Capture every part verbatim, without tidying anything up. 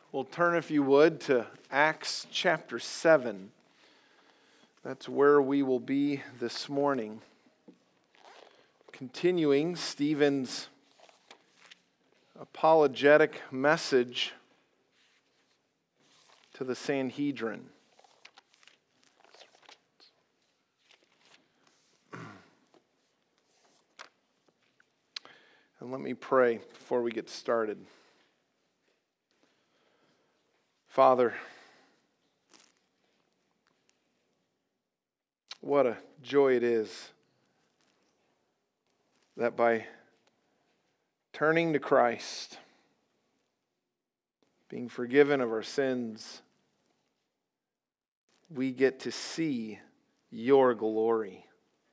Well, turn, if you would, to Acts chapter seven. That's where we will be this morning. Continuing Stephen's apologetic message to the Sanhedrin. And let me pray before we get started. Father, what a joy it is that by turning to Christ, being forgiven of our sins, we get to see your glory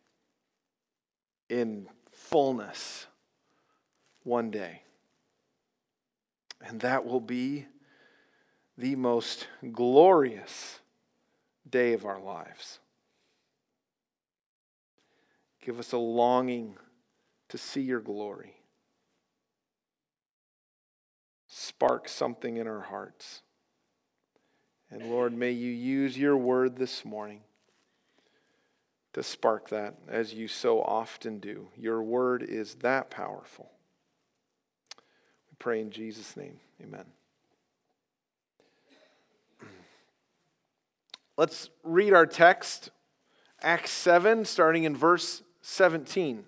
in fullness one day. And that will be the most glorious day of our lives. Give us a longing to see your glory. Spark something in our hearts. And Lord, may you use your word this morning to spark that, as you so often do. Your word is that powerful. We pray in Jesus' name. Amen. Let's read our text, Acts seven, starting in verse seventeen.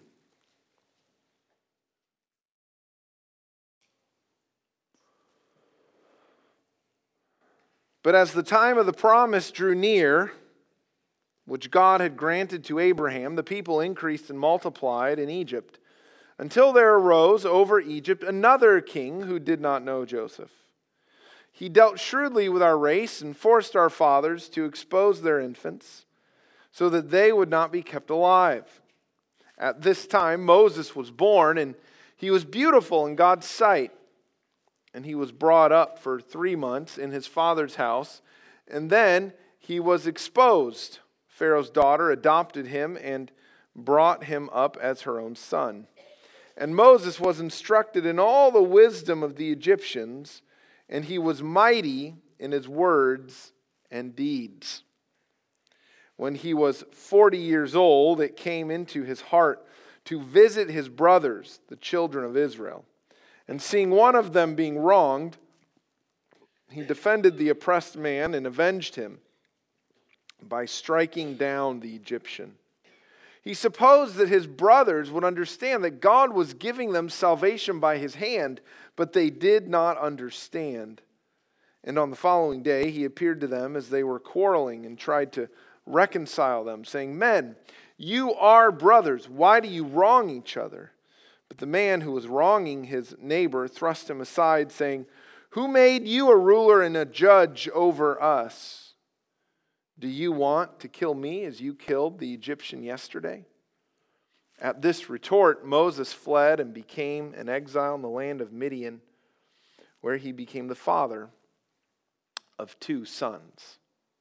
But as the time of the promise drew near, which God had granted to Abraham, the people increased and multiplied in Egypt, until there arose over Egypt another king who did not know Joseph. He dealt shrewdly with our race and forced our fathers to expose their infants so that they would not be kept alive. At this time, Moses was born, and he was beautiful in God's sight. And he was brought up for three months in his father's house, and then he was exposed. Pharaoh's daughter adopted him and brought him up as her own son. And Moses was instructed in all the wisdom of the Egyptians, and he was mighty in his words and deeds. When he was forty years old, it came into his heart to visit his brothers, the children of Israel. And seeing one of them being wronged, he defended the oppressed man and avenged him by striking down the Egyptian. He supposed that his brothers would understand that God was giving them salvation by his hand, but they did not understand. And on the following day, he appeared to them as they were quarreling and tried to reconcile them, saying, "Men, you are brothers. Why do you wrong each other?" But the man who was wronging his neighbor thrust him aside, saying, "Who made you a ruler and a judge over us? Do you want to kill me as you killed the Egyptian yesterday?" At this retort, Moses fled and became an exile in the land of Midian, where he became the father of two sons.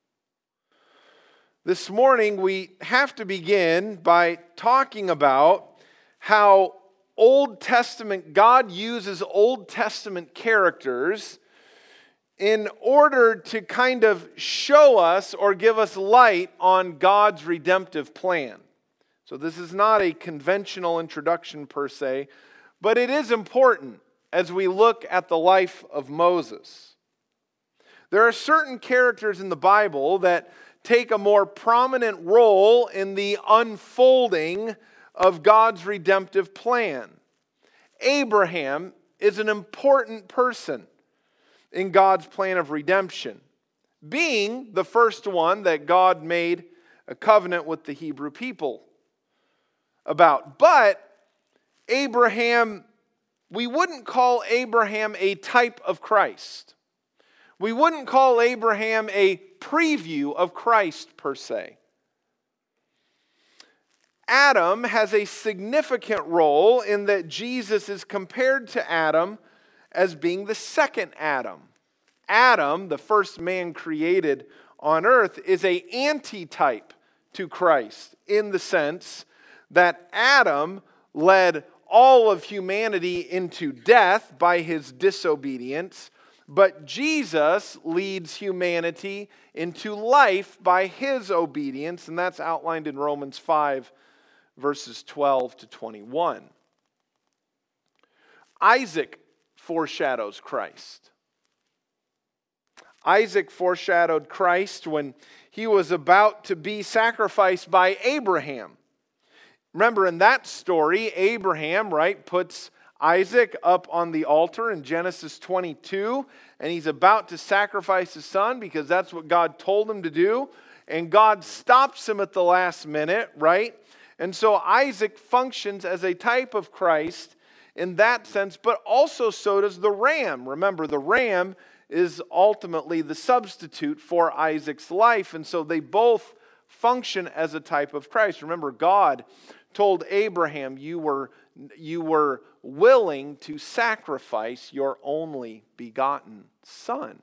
This morning, we have to begin by talking about how Old Testament, God uses Old Testament characters in order to kind of show us or give us light on God's redemptive plan. So this is not a conventional introduction per se, but it is important as we look at the life of Moses. There are certain characters in the Bible that take a more prominent role in the unfolding of God's redemptive plan. Abraham is an important person in God's plan of redemption, being the first one that God made a covenant with the Hebrew people about. But Abraham, we wouldn't call Abraham a type of Christ. We wouldn't call Abraham a preview of Christ per se. Adam has a significant role in that Jesus is compared to Adam as being the second Adam. Adam, the first man created on earth, is an antitype to Christ in the sense that Adam led all of humanity into death by his disobedience, But Jesus leads humanity into life by his obedience, and that's outlined in Romans five, verses twelve to twenty-one. Isaac foreshadows Christ. Isaac foreshadowed Christ when he was about to be sacrificed by Abraham. Remember, in that story, Abraham, right, puts Isaac up on the altar in Genesis twenty-two, and he's about to sacrifice his son because that's what God told him to do. And God stops him at the last minute, right? And so Isaac functions as a type of Christ in that sense, but also so does the ram. Remember, the ram is ultimately the substitute for Isaac's life, and so they both function as a type of Christ. Remember, God told Abraham, you were, you were willing to sacrifice your only begotten son.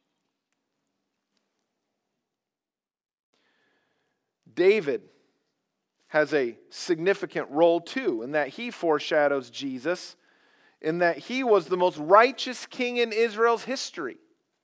David has a significant role too, in that he foreshadows Jesus, in that he was the most righteous king in Israel's history.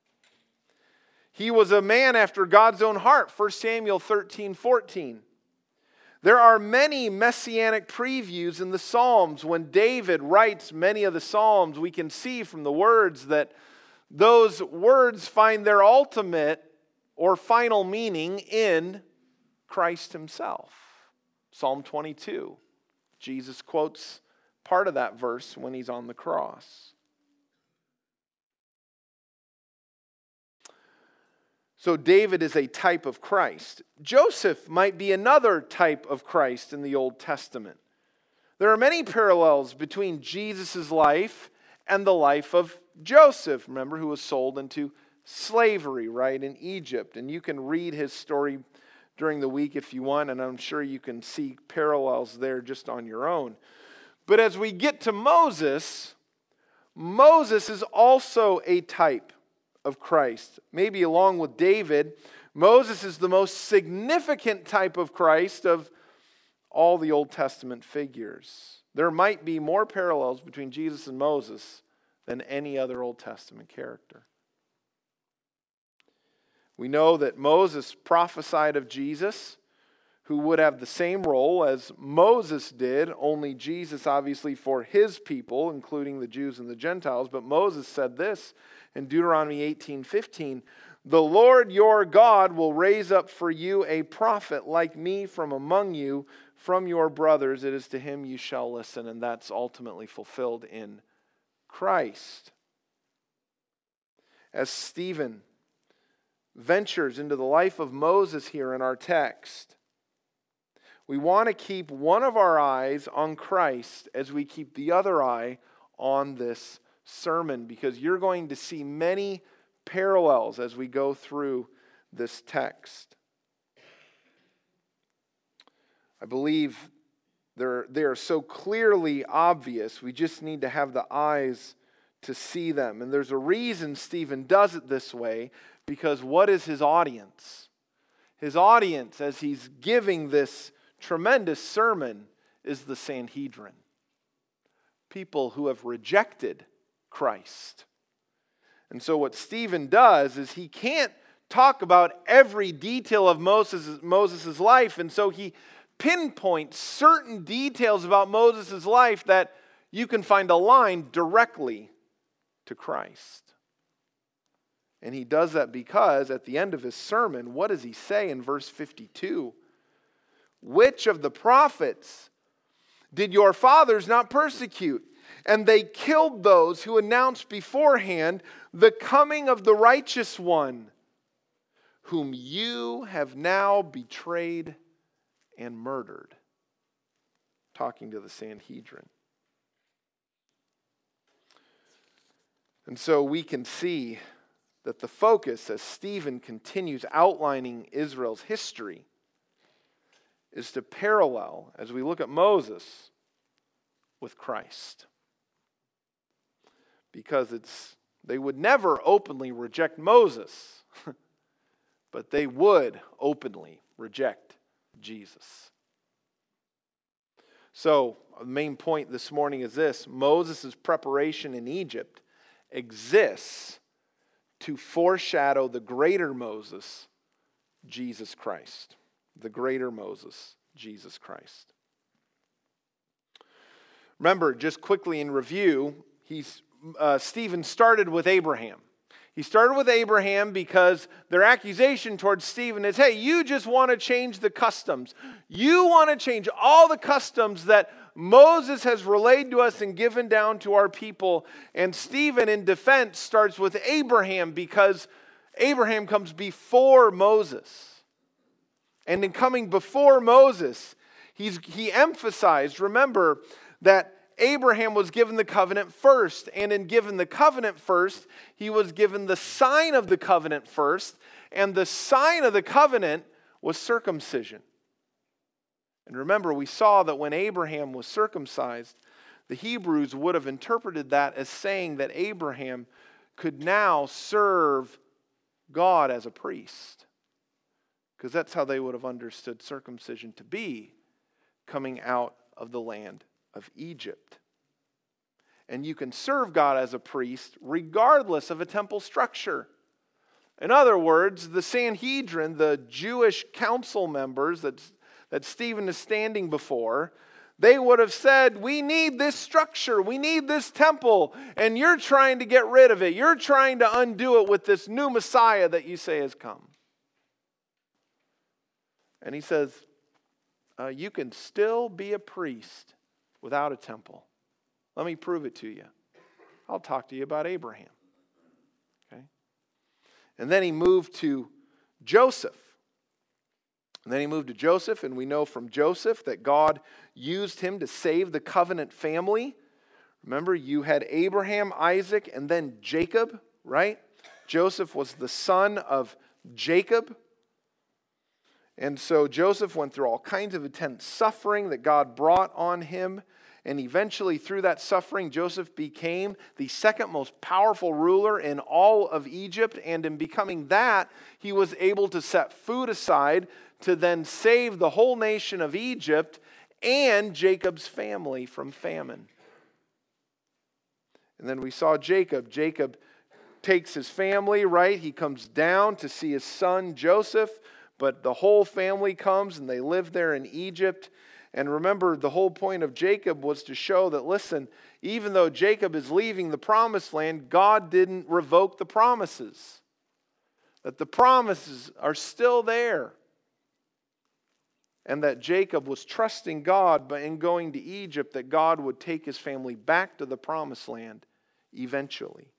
He was a man after God's own heart, First Samuel thirteen fourteen. There are many messianic previews in the Psalms. When David writes many of the Psalms, we can see from the words that those words find their ultimate or final meaning in Christ himself. Psalm twenty-two, Jesus quotes part of that verse when he's on the cross. So David is a type of Christ. Joseph might be another type of Christ in the Old Testament. There are many parallels between Jesus' life and the life of Joseph, remember, who was sold into slavery, right, in Egypt. And you can read his story during the week if you want, and I'm sure you can see parallels there just on your own. But as we get to Moses, Moses is also a type of Christ. Maybe along with David, Moses is the most significant type of Christ of all the Old Testament figures. There might be more parallels between Jesus and Moses than any other Old Testament character. We know that Moses prophesied of Jesus, who would have the same role as Moses did, only Jesus obviously for his people, including the Jews and the Gentiles. But Moses said this in Deuteronomy eighteen fifteen, "The Lord your God will raise up for you a prophet like me from among you, from your brothers. It is to him you shall listen." And that's ultimately fulfilled in Christ. As Stephen ventures into the life of Moses here in our text, we want to keep one of our eyes on Christ as we keep the other eye on this sermon, because you're going to see many parallels as we go through this text. I believe they're, they are so clearly obvious, we just need to have the eyes to see them. And there's a reason Stephen does it this way, because what is his audience? His audience, as he's giving this tremendous sermon, is the Sanhedrin. People who have rejected Christ. And so what Stephen does is he can't talk about every detail of Moses' Moses' life, and so he pinpoints certain details about Moses' life that you can find aligned directly to Christ. And he does that because at the end of his sermon, what does he say in verse fifty-two? "Which of the prophets did your fathers not persecute? And they killed those who announced beforehand the coming of the righteous one, whom you have now betrayed and murdered." Talking to the Sanhedrin. And so we can see that the focus, as Stephen continues outlining Israel's history, is to parallel, as we look at Moses, with Christ. Because it's they would never openly reject Moses, but they would openly reject Jesus. So, the main point this morning is this: Moses' preparation in Egypt exists to foreshadow the greater Moses, Jesus Christ. The greater Moses, Jesus Christ. Remember, just quickly in review, he's, uh, Stephen started with Abraham. He started with Abraham because their accusation towards Stephen is, hey, you just want to change the customs. You want to change all the customs that Moses has relayed to us and given down to our people. And Stephen, in defense, starts with Abraham because Abraham comes before Moses. And in coming before Moses, he's, he emphasized, remember, that Abraham was given the covenant first. And in given the covenant first, he was given the sign of the covenant first. And the sign of the covenant was circumcision. And remember, we saw that when Abraham was circumcised, the Hebrews would have interpreted that as saying that Abraham could now serve God as a priest. Because that's how they would have understood circumcision to be, coming out of the land of Egypt. And you can serve God as a priest regardless of a temple structure. In other words, the Sanhedrin, the Jewish council members that, that Stephen is standing before, they would have said, we need this structure, we need this temple, and you're trying to get rid of it. You're trying to undo it with this new Messiah that you say has come. And he says, uh, you can still be a priest without a temple. Let me prove it to you. I'll talk to you about Abraham. Okay? And then he moved to Joseph. And then he moved to Joseph, and we know from Joseph that God used him to save the covenant family. Remember, you had Abraham, Isaac, and then Jacob, right? Joseph was the son of Jacob. And so Joseph went through all kinds of intense suffering that God brought on him. And eventually, through that suffering, Joseph became the second most powerful ruler in all of Egypt. And in becoming that, he was able to set food aside to then save the whole nation of Egypt and Jacob's family from famine. And then we saw Jacob. Jacob takes his family, right? He comes down to see his son Joseph. But the whole family comes and they live there in Egypt. And remember, the whole point of Jacob was to show that, listen, even though Jacob is leaving the promised land, God didn't revoke the promises. That the promises are still there. And that Jacob was trusting God, but in going to Egypt, that God would take his family back to the promised land eventually.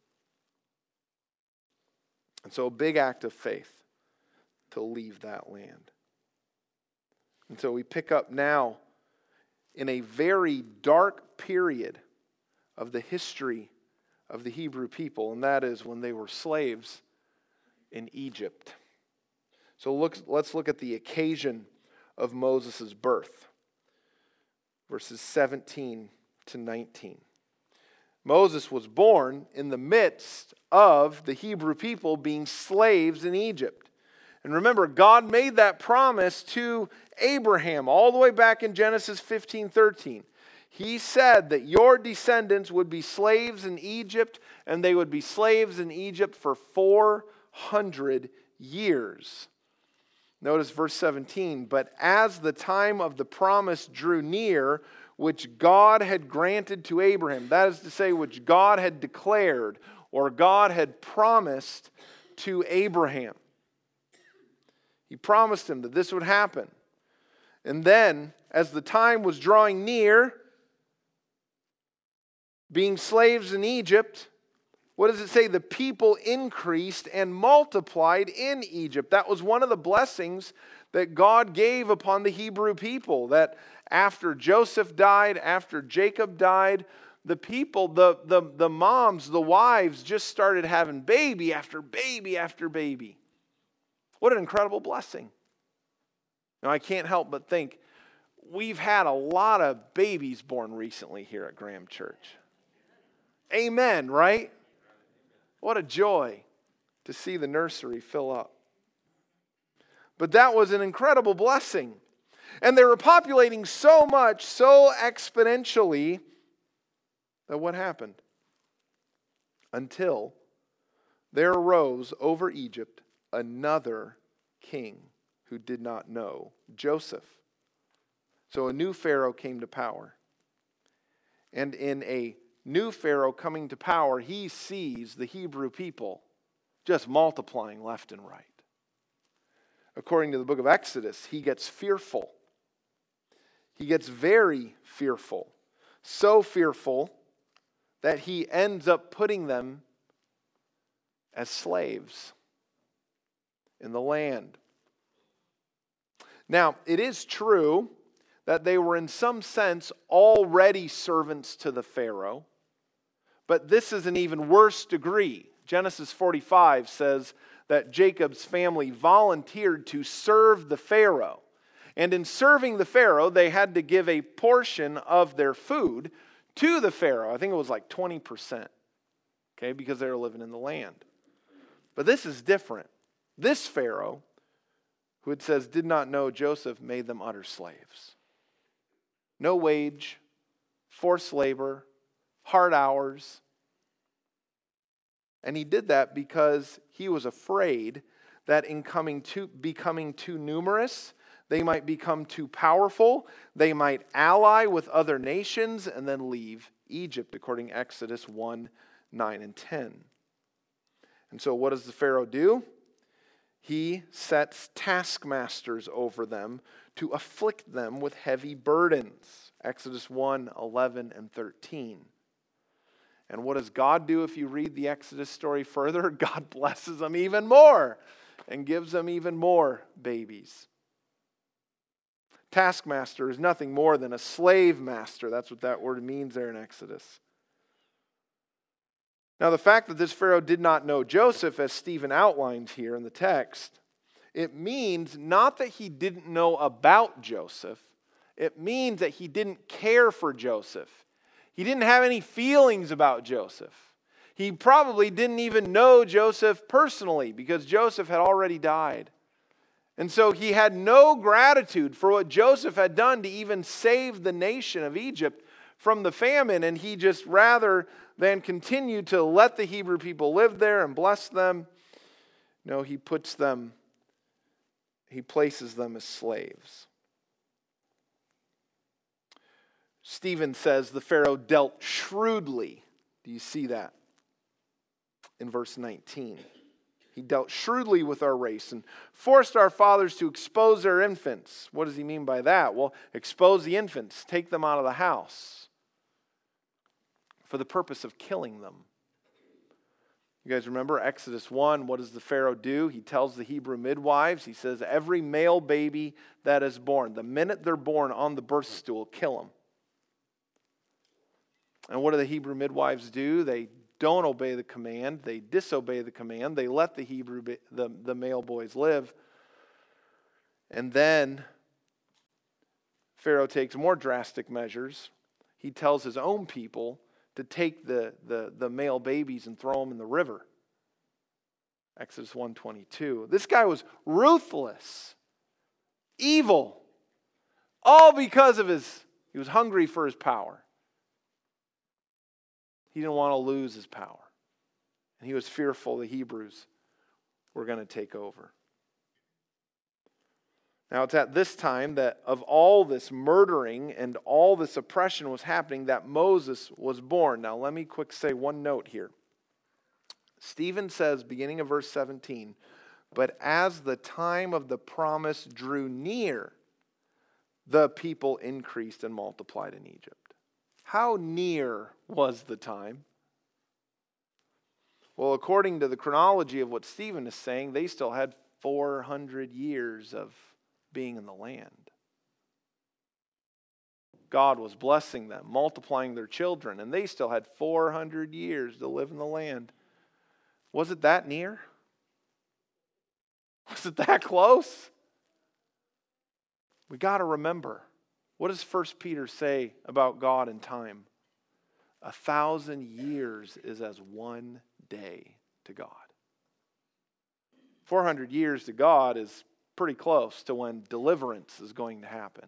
And so a big act of faith to leave that land. And so we pick up now in a very dark period of the history of the Hebrew people, and that is when they were slaves in Egypt. So look, let's look at the occasion of Moses' birth. Verses seventeen to nineteen. Moses was born in the midst of the Hebrew people being slaves in Egypt. And remember, God made that promise to Abraham all the way back in Genesis fifteen thirteen. He said that your descendants would be slaves in Egypt, and they would be slaves in Egypt for four hundred years. Notice verse seventeen, but as the time of the promise drew near, which God had granted to Abraham, that is to say, which God had declared, or God had promised to Abraham. He promised him that this would happen. And then, as the time was drawing near, being slaves in Egypt, what does it say? The people increased and multiplied in Egypt. That was one of the blessings that God gave upon the Hebrew people. That after Joseph died, after Jacob died, the people, the, the, the moms, the wives just started having baby after baby after baby. What an incredible blessing. Now, I can't help but think, we've had a lot of babies born recently here at Graham Church. Amen, right? What a joy to see the nursery fill up. But that was an incredible blessing. And they were populating so much, so exponentially, that what happened? Until there arose over Egypt another king who did not know Joseph. So a new Pharaoh came to power. And in a new Pharaoh coming to power, he sees the Hebrew people just multiplying left and right. According to the book of Exodus, he gets fearful. He gets very fearful. So fearful that he ends up putting them as slaves in the land. Now, it is true that they were in some sense already servants to the Pharaoh, but this is an even worse degree. Genesis forty-five says that Jacob's family volunteered to serve the Pharaoh. And in serving the Pharaoh, they had to give a portion of their food to the Pharaoh. I think it was like twenty percent, okay, because they were living in the land. But this is different. This Pharaoh, who it says did not know Joseph, made them utter slaves. No wage, forced labor, hard hours. And he did that because he was afraid that in coming to, becoming too numerous, they might become too powerful, they might ally with other nations and then leave Egypt, according to Exodus one, nine, and ten. And so what does the Pharaoh do? He sets taskmasters over them to afflict them with heavy burdens. Exodus one, eleven, and thirteen. And what does God do if you read the Exodus story further? God blesses them even more and gives them even more babies. Taskmaster is nothing more than a slave master. That's what that word means there in Exodus. Now, the fact that this Pharaoh did not know Joseph, as Stephen outlines here in the text, it means not that he didn't know about Joseph. It means that he didn't care for Joseph. He didn't have any feelings about Joseph. He probably didn't even know Joseph personally because Joseph had already died. And so he had no gratitude for what Joseph had done to even save the nation of Egypt from the famine. And he just, rather than continue to let the Hebrew people live there and bless them, no, he puts them, he places them as slaves. Stephen says the Pharaoh dealt shrewdly. Do you see that? In verse nineteen. He dealt shrewdly with our race and forced our fathers to expose their infants. What does he mean by that? Well, expose the infants, take them out of the house for the purpose of killing them. You guys remember Exodus one, what does the Pharaoh do? He tells the Hebrew midwives, he says, every male baby that is born, the minute they're born on the birth stool, kill them. And what do the Hebrew midwives do? They don't obey the command. They disobey the command. They let the Hebrew, the, the male boys live. And then Pharaoh takes more drastic measures. He tells his own people to take the, the, the male babies and throw them in the river. Exodus one twenty-two. This guy was ruthless, evil, all because of his, he was hungry for his power. He didn't want to lose his power. And he was fearful the Hebrews were going to take over. Now it's at this time that of all this murdering and all this oppression was happening that Moses was born. Now let me quick say one note here. Stephen says, beginning of verse seventeen, but as the time of the promise drew near, the people increased and multiplied in Egypt. How near was the time? Well, according to the chronology of what Stephen is saying, they still had four hundred years of being in the land. God was blessing them, multiplying their children, and they still had four hundred years to live in the land. Was it that near? Was it that close? We got to remember. What does First Peter say about God and time? A thousand years is as one day to God. four hundred years to God is pretty close to when deliverance is going to happen.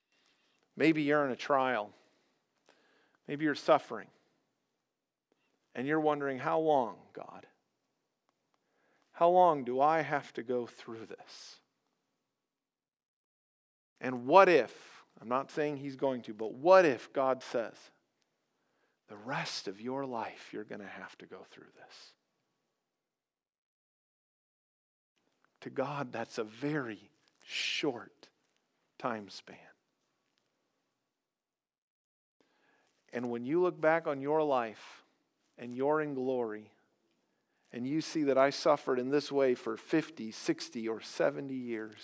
Maybe you're in a trial. Maybe you're suffering. And you're wondering, how long, God? How long do I have to go through this? And what if, I'm not saying he's going to, but what if God says, the rest of your life you're going to have to go through this? To God, that's a very short time span. And when you look back on your life and you're in glory, and you see that I suffered in this way for fifty, sixty, or seventy years,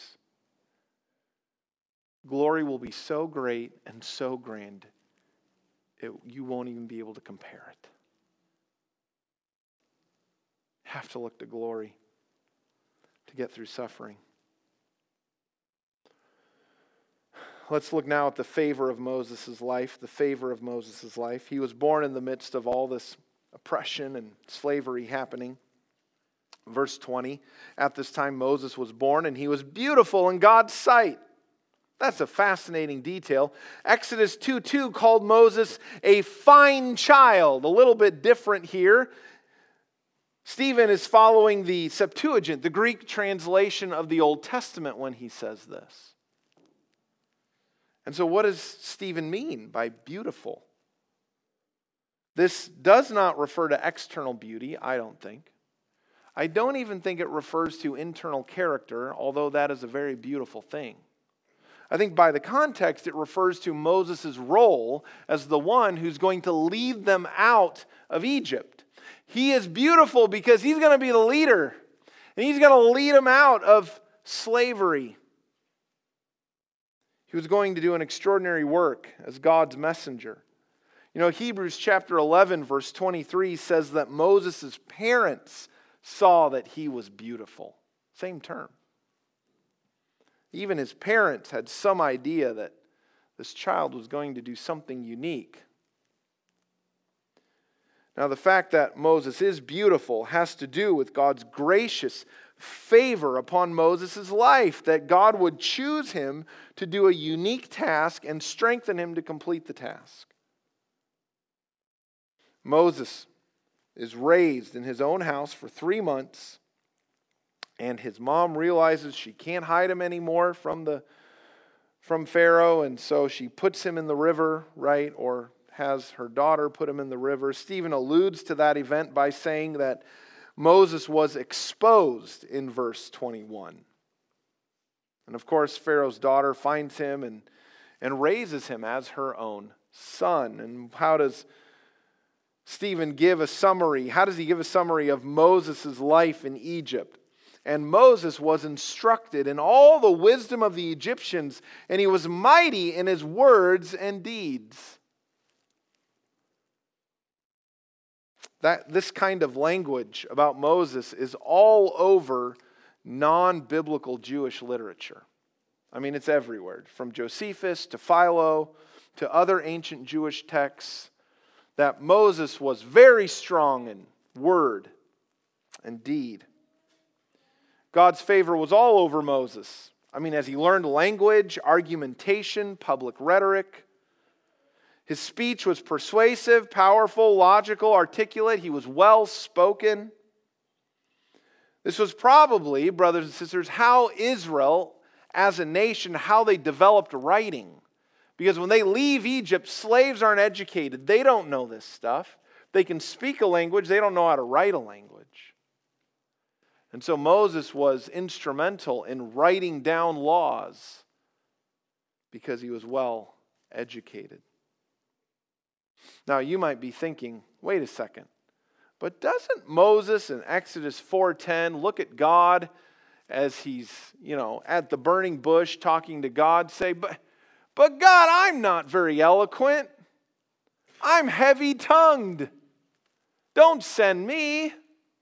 glory will be so great and so grand, it, you won't even be able to compare it. Have to look to glory to get through suffering. Let's look now at the favor of Moses' life, the favor of Moses' life. He was born in the midst of all this oppression and slavery happening. Verse twenty, at this time Moses was born and he was beautiful in God's sight. That's a fascinating detail. Exodus two two called Moses a fine child, a little bit different here. Stephen is following the Septuagint, the Greek translation of the Old Testament, when he says this. And so what does Stephen mean by beautiful? This does not refer to external beauty, I don't think. I don't even think it refers to internal character, although that is a very beautiful thing. I think by the context it refers to Moses' role as the one who's going to lead them out of Egypt. He is beautiful because he's going to be the leader, and he's going to lead them out of slavery. He was going to do an extraordinary work as God's messenger. You know, Hebrews chapter eleven, verse twenty-three says that Moses' parents saw that he was beautiful. Same term. Even his parents had some idea that this child was going to do something unique. Now, the fact that Moses is beautiful has to do with God's gracious favor upon Moses' life, that God would choose him to do a unique task and strengthen him to complete the task. Moses is raised in his own house for three months, and his mom realizes she can't hide him anymore from the from Pharaoh, and so she puts him in the river, right, or has her daughter put him in the river. Stephen alludes to that event by saying that Moses was exposed in verse twenty-one. And of course, Pharaoh's daughter finds him and, and raises him as her own son. And how does Stephen give a summary? How does he give a summary of Moses' life in Egypt? And Moses was instructed in all the wisdom of the Egyptians, and he was mighty in his words and deeds. That this kind of language about Moses is all over non-biblical Jewish literature. I mean, it's everywhere, from Josephus to Philo to other ancient Jewish texts, that Moses was very strong in word and deed. God's favor was all over Moses. I mean, as he learned language, argumentation, public rhetoric. His speech was persuasive, powerful, logical, articulate. He was well spoken. This was probably, brothers and sisters, how Israel as a nation, how they developed writing. Because when they leave Egypt, slaves aren't educated. They don't know this stuff. They can speak a language, they don't know how to write a language. And so Moses was instrumental in writing down laws because he was well educated. Now you might be thinking, wait a second, but doesn't Moses in Exodus four ten look at God as he's, you know, at the burning bush talking to God, say, but, but God, I'm not very eloquent. I'm heavy-tongued. Don't send me.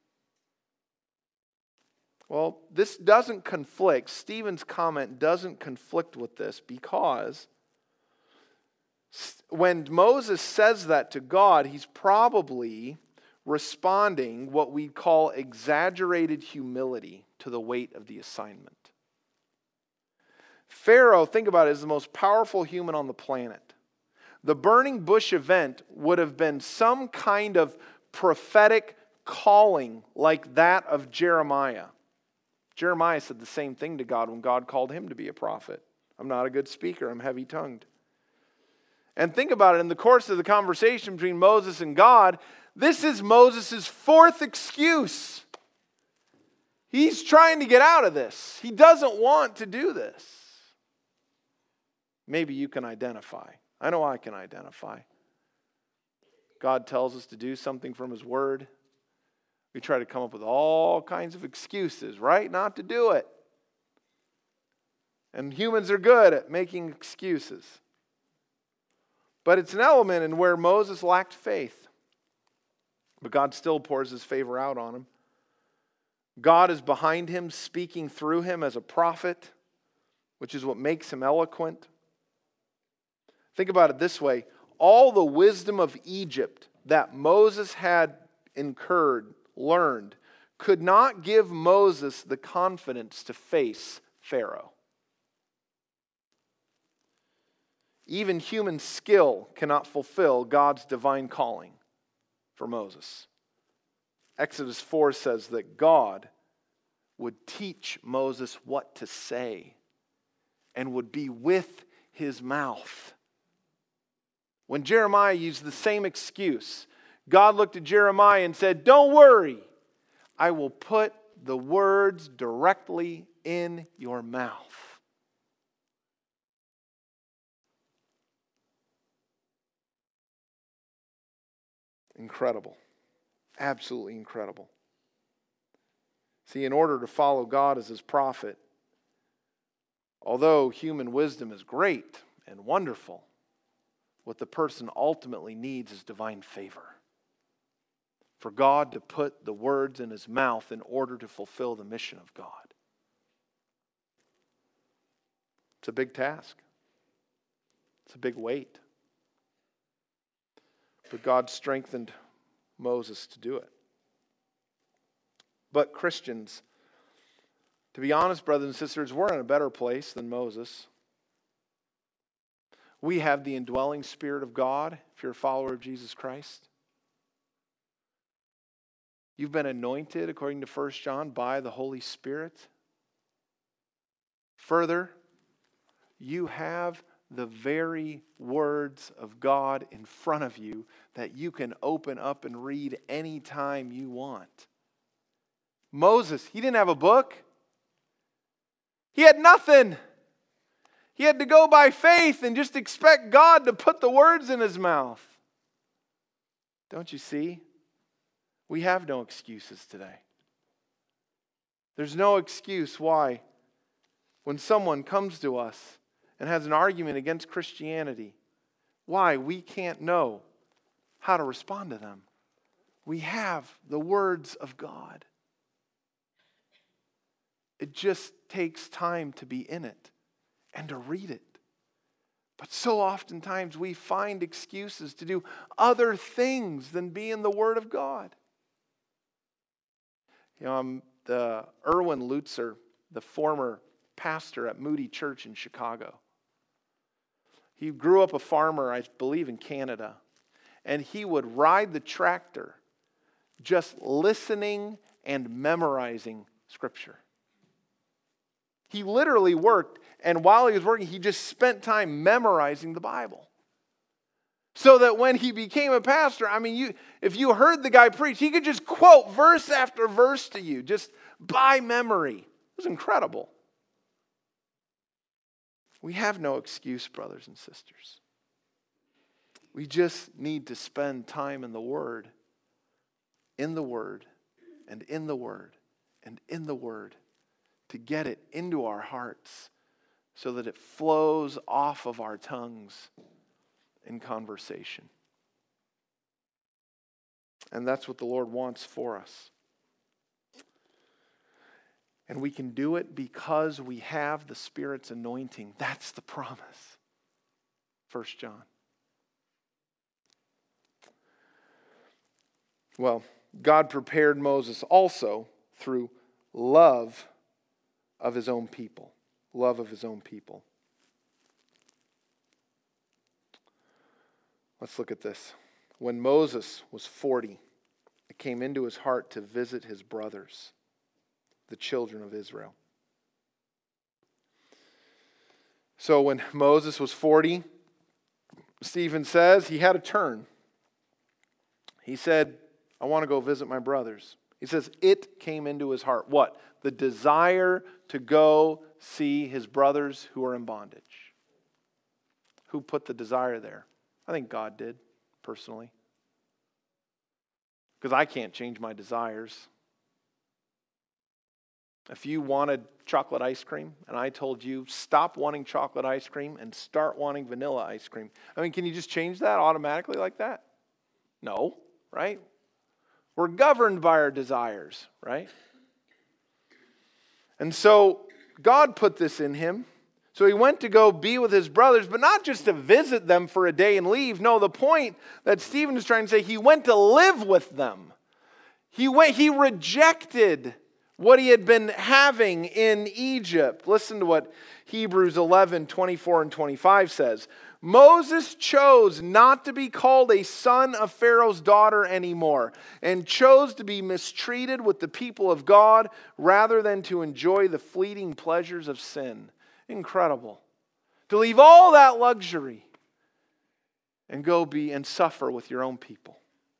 Well, this doesn't conflict. Stephen's comment doesn't conflict with this because when Moses says that to God, he's probably responding what we call exaggerated humility to the weight of the assignment. Pharaoh, think about it, is the most powerful human on the planet. The burning bush event would have been some kind of prophetic calling like that of Jeremiah. Jeremiah said the same thing to God when God called him to be a prophet. I'm not a good speaker, I'm heavy-tongued. And think about it, in the course of the conversation between Moses and God, this is Moses' fourth excuse. He's trying to get out of this. He doesn't want to do this. Maybe you can identify. I know I can identify. God tells us to do something from His Word. We try to come up with all kinds of excuses, right? Not to do it. And humans are good at making excuses. But it's an element in where Moses lacked faith. But God still pours His favor out on him. God is behind him, speaking through him as a prophet, which is what makes him eloquent. Think about it this way. All the wisdom of Egypt that Moses had incurred, learned, could not give Moses the confidence to face Pharaoh. Even human skill cannot fulfill God's divine calling for Moses. Exodus four says that God would teach Moses what to say and would be with his mouth. When Jeremiah used the same excuse, God looked at Jeremiah and said, "Don't worry, I will put the words directly in your mouth." Incredible. Absolutely incredible. See, in order to follow God as His prophet, although human wisdom is great and wonderful, what the person ultimately needs is divine favor. For God to put the words in his mouth in order to fulfill the mission of God. It's a big task. It's a big weight. But God strengthened Moses to do it. But Christians, to be honest, brothers and sisters, we're in a better place than Moses. We have the indwelling Spirit of God, if you're a follower of Jesus Christ. You've been anointed, according to First John, by the Holy Spirit. Further, you have the very words of God in front of you that you can open up and read anytime you want. Moses, he didn't have a book. He had nothing. He had to go by faith and just expect God to put the words in his mouth. Don't you see? We have no excuses today. There's no excuse why, when someone comes to us and has an argument against Christianity, why we can't know how to respond to them. We have the words of God. It just takes time to be in it and to read it. But so oftentimes we find excuses to do other things than be in the Word of God. You know, I'm the Erwin Lutzer, the former pastor at Moody Church in Chicago. He grew up a farmer, I believe, in Canada. And he would ride the tractor just listening and memorizing Scripture. He literally worked, and while he was working, he just spent time memorizing the Bible. So that when he became a pastor, I mean, you, if you heard the guy preach, he could just quote verse after verse to you, just by memory. It was incredible. We have no excuse, brothers and sisters. We just need to spend time in the Word, in the Word, and in the Word, and in the Word, to get it into our hearts so that it flows off of our tongues in conversation. And that's what the Lord wants for us. And we can do it because we have the Spirit's anointing. That's the promise. First John. Well, God prepared Moses also through love of his own people. Love of his own people. Let's look at this. When Moses was forty, came into his heart to visit his brothers, the children of Israel. So when Moses was forty, Stephen says he had a turn. He said, I want to go visit my brothers. He says it came into his heart. What? The desire to go see his brothers who are in bondage. Who put the desire there? I think God did, personally. Because I can't change my desires. If you wanted chocolate ice cream and I told you stop wanting chocolate ice cream and start wanting vanilla ice cream, I mean, can you just change that automatically like that? No, right? We're governed by our desires, right? And so God put this in him. So he went to go be with his brothers, but not just to visit them for a day and leave. No, the point that Stephen is trying to say, he went to live with them. He went, he rejected what he had been having in Egypt. Listen to what Hebrews eleven, twenty-four and twenty-five says. Moses chose not to be called a son of Pharaoh's daughter anymore, and chose to be mistreated with the people of God rather than to enjoy the fleeting pleasures of sin. Incredible. To leave all that luxury and go be and suffer with your own people.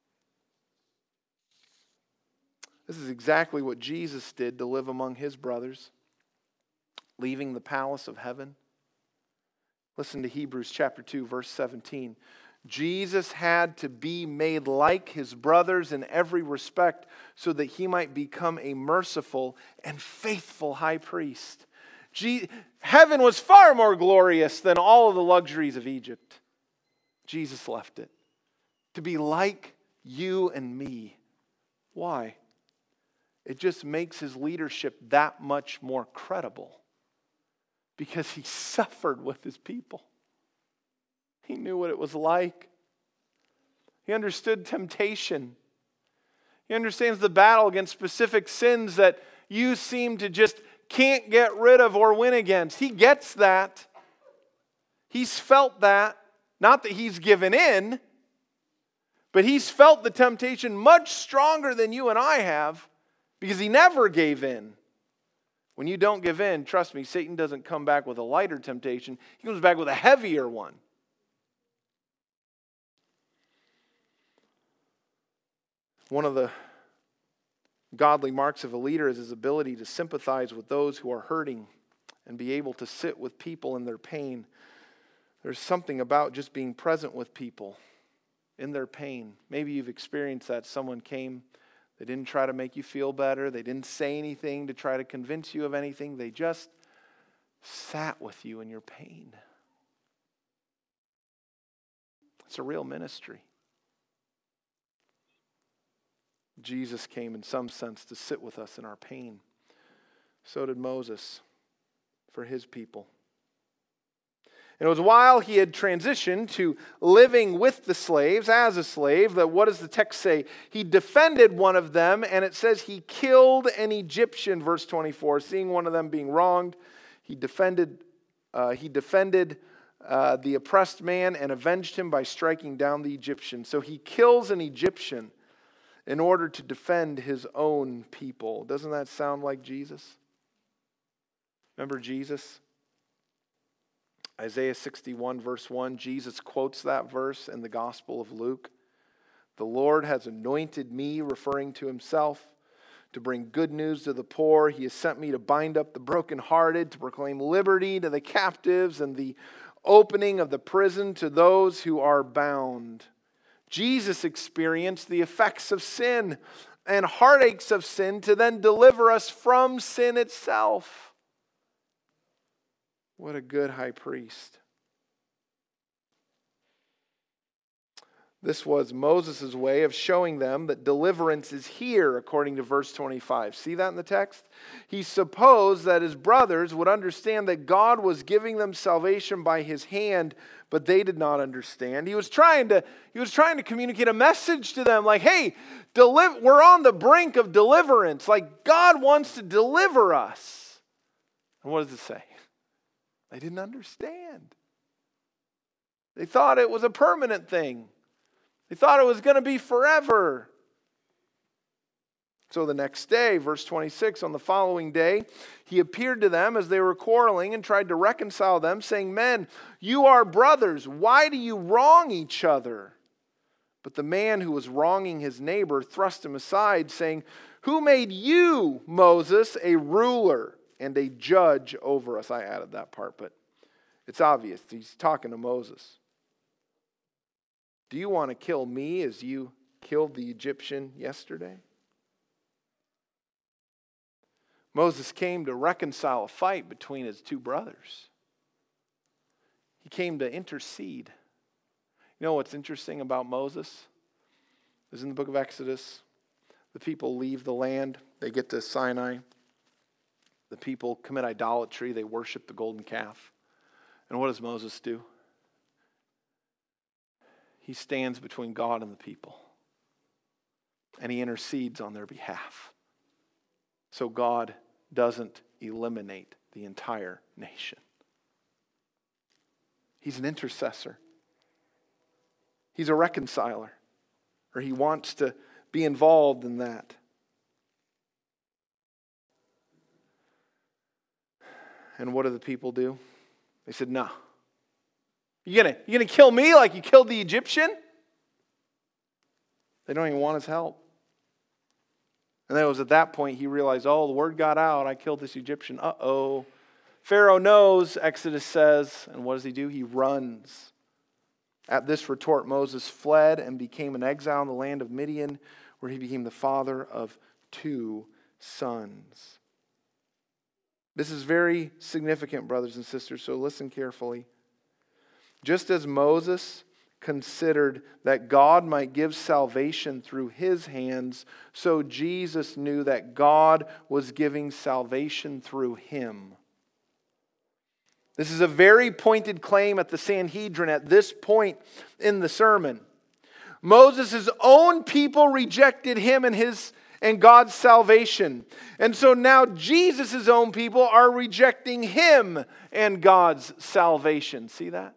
This is exactly what Jesus did to live among his brothers, leaving the palace of heaven. Listen to Hebrews chapter two, verse seventeen. Jesus had to be made like his brothers in every respect so that he might become a merciful and faithful high priest. Je- Heaven was far more glorious than all of the luxuries of Egypt. Jesus left it to be like you and me. Why? It just makes his leadership that much more credible because he suffered with his people. He knew what it was like. He understood temptation. He understands the battle against specific sins that you seem to just can't get rid of or win against. He gets that. He's felt that. Not that he's given in, but he's felt the temptation much stronger than you and I have because he never gave in. When you don't give in, trust me, Satan doesn't come back with a lighter temptation. He comes back with a heavier one. One of the godly marks of a leader is his ability to sympathize with those who are hurting and be able to sit with people in their pain. There's something about just being present with people in their pain. Maybe you've experienced that. Someone came, they didn't try to make you feel better. They didn't say anything to try to convince you of anything. They just sat with you in your pain. It's a real ministry. Jesus came in some sense to sit with us in our pain. So did Moses for his people. And it was while he had transitioned to living with the slaves as a slave that, what does the text say? He defended one of them, and it says he killed an Egyptian, verse twenty-four. Seeing one of them being wronged, he defended, uh, he defended uh, the oppressed man and avenged him by striking down the Egyptian. So he kills an Egyptian in order to defend his own people. Doesn't that sound like Jesus? Remember Jesus? Isaiah sixty-one verse one, Jesus quotes that verse in the Gospel of Luke. The Lord has anointed me, referring to himself, to bring good news to the poor. He has sent me to bind up the brokenhearted, to proclaim liberty to the captives and the opening of the prison to those who are bound. Jesus experienced the effects of sin and heartaches of sin to then deliver us from sin itself. What a good high priest. This was Moses' way of showing them that deliverance is here, according to verse twenty-five. See that in the text? He supposed that his brothers would understand that God was giving them salvation by his hand, but they did not understand. He was trying to, he was trying to communicate a message to them like, hey, deliver, we're on the brink of deliverance. Like, God wants to deliver us. And what does it say? They didn't understand. They thought it was a permanent thing. They thought it was going to be forever. So the next day, verse twenty-six, on the following day, he appeared to them as they were quarreling and tried to reconcile them, saying, "Men, you are brothers. Why do you wrong each other?" But the man who was wronging his neighbor thrust him aside, saying, "Who made you, Moses, a ruler and a judge over us?" I added that part, but it's obvious. He's talking to Moses. "Do you want to kill me as you killed the Egyptian yesterday?" Moses came to reconcile a fight between his two brothers. He came to intercede. You know what's interesting about Moses? Is in the book of Exodus. The people leave the land. They get to Sinai. The people commit idolatry. They worship the golden calf. And what does Moses do? He stands between God and the people. And he intercedes on their behalf. So God doesn't eliminate the entire nation. He's an intercessor. He's a reconciler. Or he wants to be involved in that. And what do the people do? They said, "No. You're gonna, you're gonna kill me like you killed the Egyptian?" They don't even want his help. And then it was at that point he realized, oh, the word got out. I killed this Egyptian. Uh-oh. Pharaoh knows, Exodus says. And what does he do? He runs. At this retort, Moses fled and became an exile in the land of Midian, where he became the father of two sons. This is very significant, brothers and sisters, so listen carefully. Just as Moses considered that God might give salvation through his hands, so Jesus knew that God was giving salvation through him. This is a very pointed claim at the Sanhedrin at this point in the sermon. Moses' own people rejected him and his and God's salvation. And so now Jesus' own people are rejecting him and God's salvation. See that?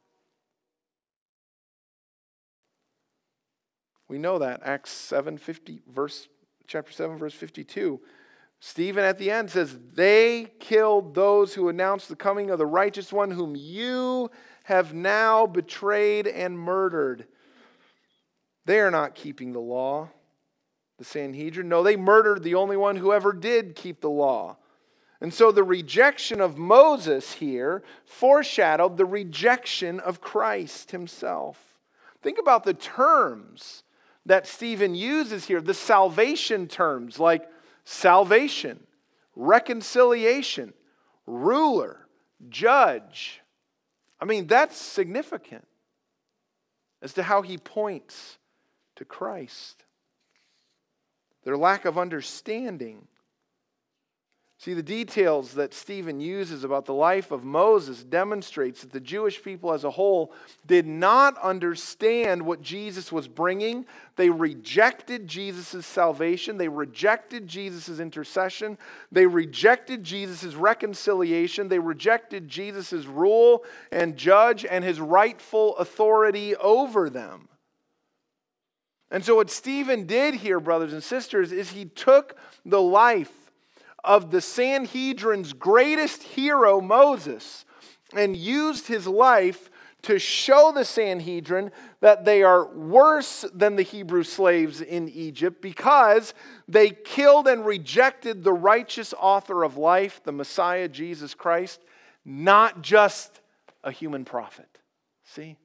We know that. Acts seven fifty, verse, chapter seven, verse fifty-two. Stephen at the end says, "They killed those who announced the coming of the righteous one, whom you have now betrayed and murdered." They are not keeping the law, the Sanhedrin. No, they murdered the only one who ever did keep the law. And so the rejection of Moses here foreshadowed the rejection of Christ himself. Think about the terms that Stephen uses here, the salvation terms like salvation, reconciliation, ruler, judge. I mean, that's significant as to how he points to Christ. Their lack of understanding. See, the details that Stephen uses about the life of Moses demonstrates that the Jewish people as a whole did not understand what Jesus was bringing. They rejected Jesus' salvation. They rejected Jesus' intercession. They rejected Jesus' reconciliation. They rejected Jesus' rule and judge and his rightful authority over them. And so what Stephen did here, brothers and sisters, is he took the life of the Sanhedrin's greatest hero, Moses, and used his life to show the Sanhedrin that they are worse than the Hebrew slaves in Egypt because they killed and rejected the righteous author of life, the Messiah, Jesus Christ, not just a human prophet. See?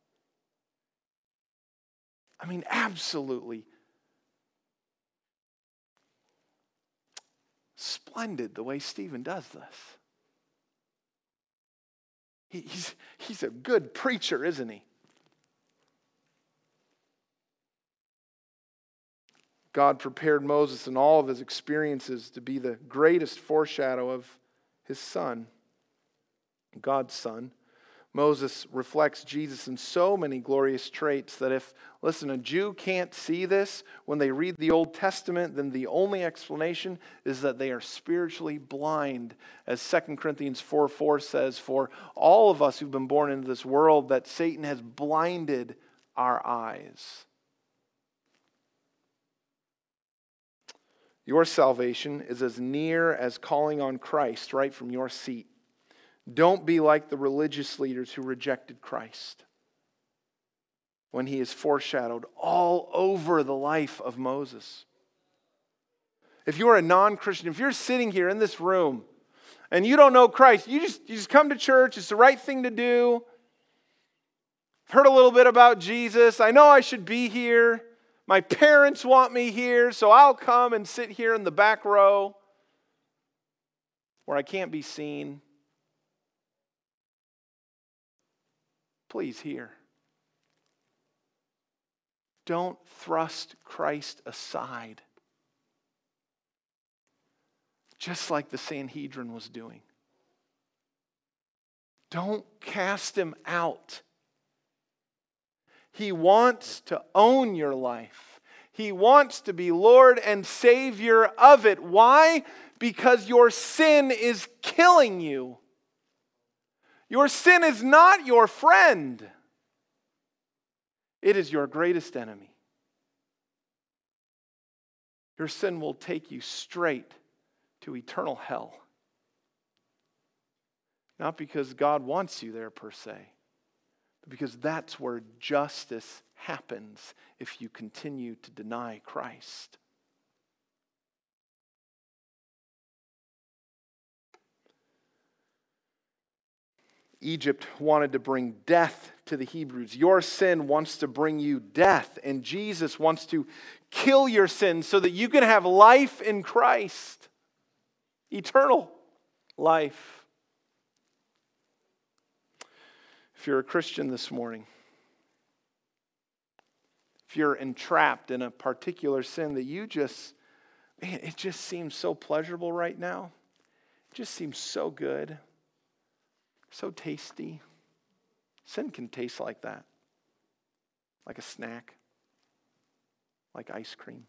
I mean, absolutely splendid the way Stephen does this. He, he's, he's a good preacher, isn't he? God prepared Moses in all of his experiences to be the greatest foreshadow of his son, God's son. Moses reflects Jesus in so many glorious traits that if, listen, a Jew can't see this when they read the Old Testament, then the only explanation is that they are spiritually blind. As Second Corinthians four four says, for all of us who've been born into this world, that Satan has blinded our eyes. Your salvation is as near as calling on Christ right from your seat. Don't be like the religious leaders who rejected Christ when he is foreshadowed all over the life of Moses. If you are a non-Christian, if you're sitting here in this room and you don't know Christ, you just, you just come to church, it's the right thing to do. I've heard a little bit about Jesus. I know I should be here. My parents want me here, so I'll come and sit here in the back row where I can't be seen. Please hear. Don't thrust Christ aside, just like the Sanhedrin was doing. Don't cast him out. He wants to own your life. He wants to be Lord and Savior of it. Why? Because your sin is killing you. Your sin is not your friend. It is your greatest enemy. Your sin will take you straight to eternal hell. Not because God wants you there per se, but because that's where justice happens if you continue to deny Christ. Egypt wanted to bring death to the Hebrews. Your sin wants to bring you death, and Jesus wants to kill your sin so that you can have life in Christ. Eternal life. If you're a Christian this morning, if you're entrapped in a particular sin that you just, man, it just seems so pleasurable right now. It just seems so good. So tasty. Sin can taste like that. Like a snack. Like ice cream.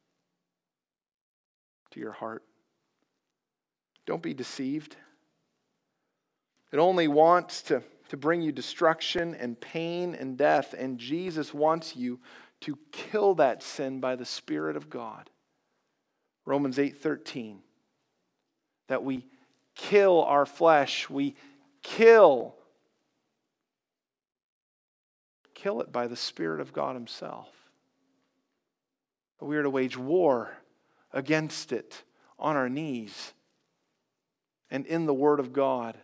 To your heart. Don't be deceived. It only wants to, to bring you destruction and pain and death. And Jesus wants you to kill that sin by the Spirit of God. Romans eight thirteen. That we kill our flesh. We Kill. Kill it by the Spirit of God Himself. We are to wage war against it on our knees and in the Word of God.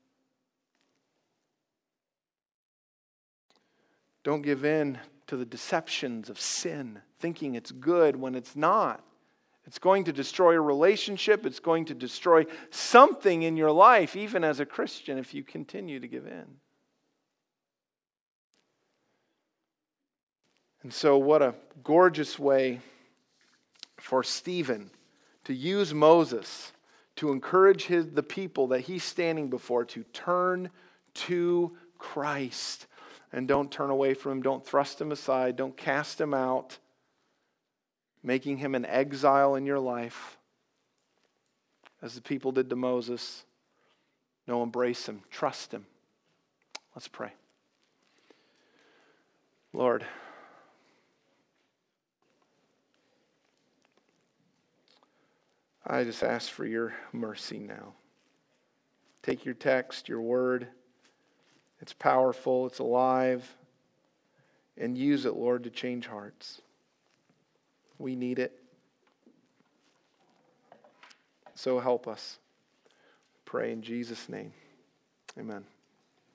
Don't give in to the deceptions of sin, thinking it's good when it's not. It's going to destroy a relationship. It's going to destroy something in your life, even as a Christian, if you continue to give in. And so what a gorgeous way for Stephen to use Moses to encourage his, the people that he's standing before to turn to Christ. And don't turn away from Him. Don't thrust Him aside. Don't cast Him out, making Him an exile in your life, as the people did to Moses. No, embrace Him. Trust Him. Let's pray. Lord, I just ask for your mercy now. Take your text, your word. It's powerful, it's alive, and use it, Lord, to change hearts. We need it. So help us. Pray in Jesus' name. Amen.